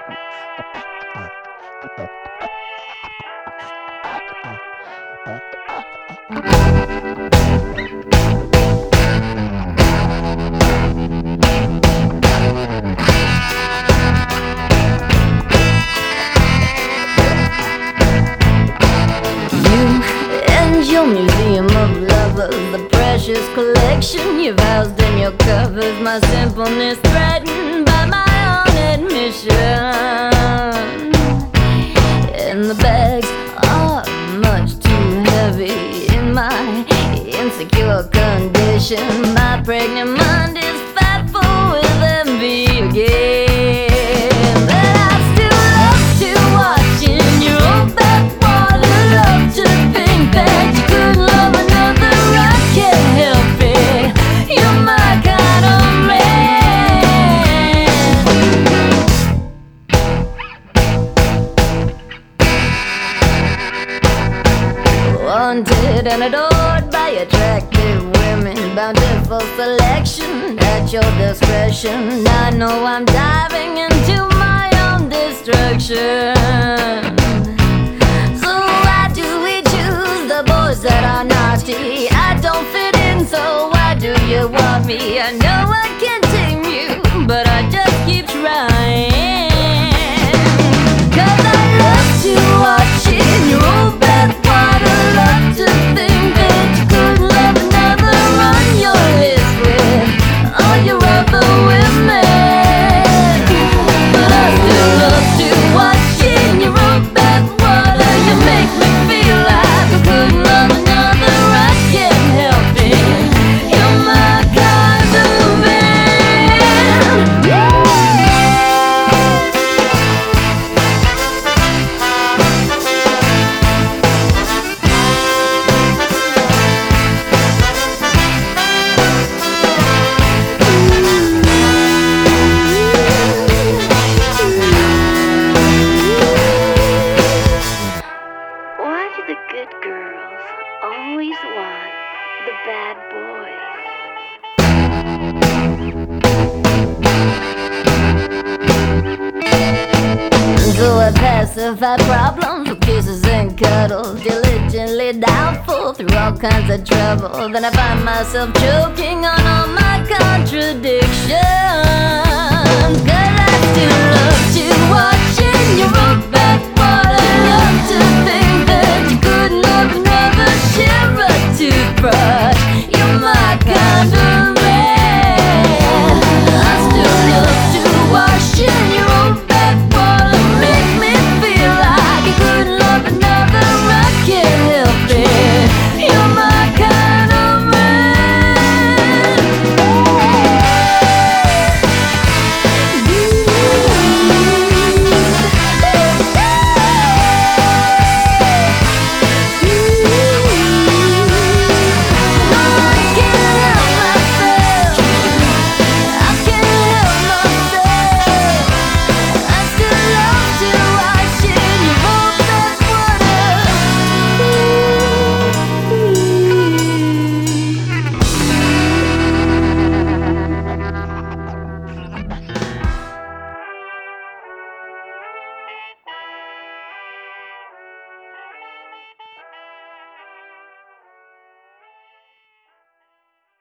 Your museum of lovers, the precious collection you've housed in your covers. My simpleness threatened by my own admission, and the bags are much too heavy in my insecure condition. My pregnant mind is fat full with envy again, but I still love to watch in your old backwater. Love to think that you could love another. I can't help it. You're my kind of man. Wanted and adored by attractive women, bountiful selection at your discretion. I know I'm diving into my own destruction. So why do we choose the boys that are naughty? I don't fit in, so why do you want me? I know I can't tame you, but I just keep trying. 'Cause I love to watch in your old bathwater. Love to think that you could love another. On your list with all your other women, but I still love to watch in your old bathwater. You make me feel like I could love another. I can't help it. You're my kind of man. Why do the good girls always want the bad boys? So I pacify problems with kisses and cuddles, diligently doubtful through all kinds of trouble. Then I find myself choking on all my contradictions. 'Cause I still love to watch